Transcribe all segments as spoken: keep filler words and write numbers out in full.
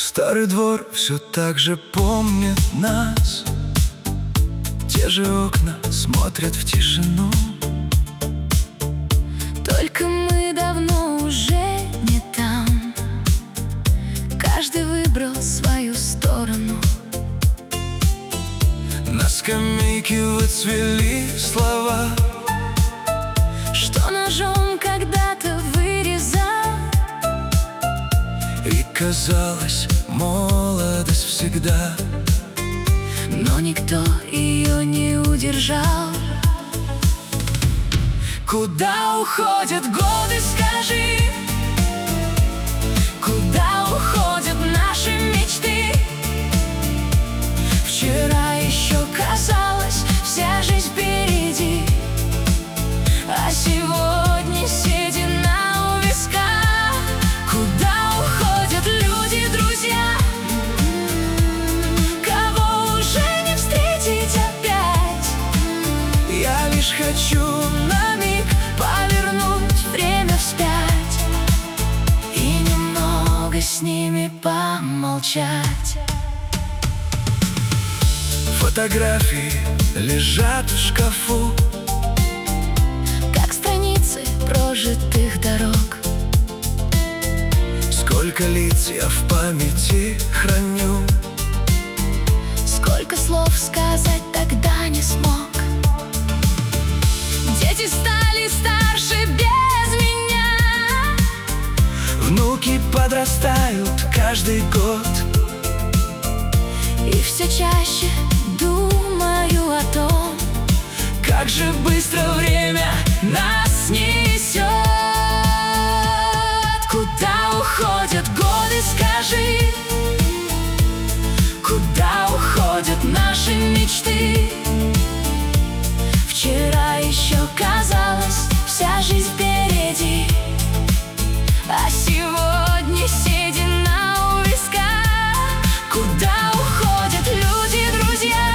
Старый двор все так же помнит нас. Те же окна смотрят в тишину. Только мы давно уже не там. Каждый выбрал свою сторону. На скамейке выцвели слова, что ножом когда-то вырезал. И казалось, молодость всегда, но никто ее не удержал. Куда уходят годы, скажи? Куда уходят наши мечты? Вчера еще казалось, вся жизнь впереди, а сегодня седина у виска. куда Уходят люди, друзья, кого уже не встретить опять. Я лишь хочу на миг повернуть время вспять и немного с ними помолчать. Фотографии лежат в шкафу, как страницы прожитых дорог. сколько лиц я в памяти храню, сколько слов сказать тогда не смог. Дети стали старше без меня, внуки подрастают каждый год. И все чаще думаю о том, как же быстро время нас несет. куда уходят годы, скажи? Куда уходят наши мечты? Вчера еще казалось, вся жизнь впереди, а сегодня седина у виска. Куда уходят люди, друзья,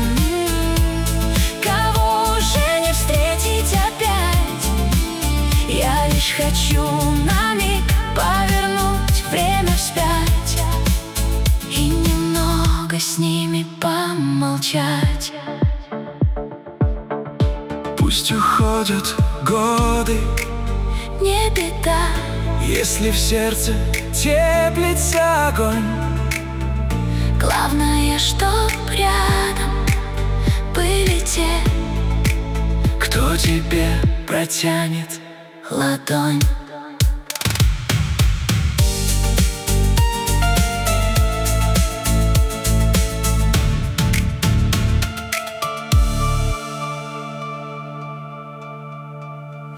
кого уже не встретить опять. Я лишь хочу на миг повернуть время вспять и немного с ними помолчать. Пусть уходят годы, не беда, если в сердце теплится огонь. главное, чтоб рядом были те, кто тебе протянет ладонь.